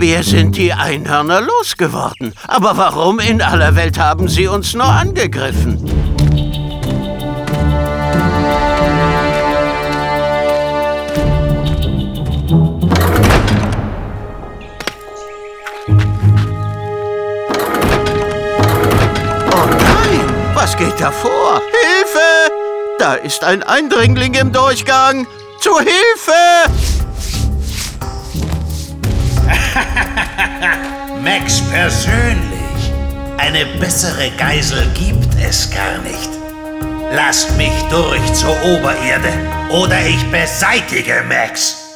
Wir sind die Einhörner losgeworden. Aber warum in aller Welt haben sie uns nur angegriffen? Oh nein, was geht da vor? Hilfe! Da ist ein Eindringling im Durchgang. Zu Hilfe! Max persönlich. Eine bessere Geisel gibt es gar nicht. Lasst mich durch zur Obererde oder ich beseitige Max.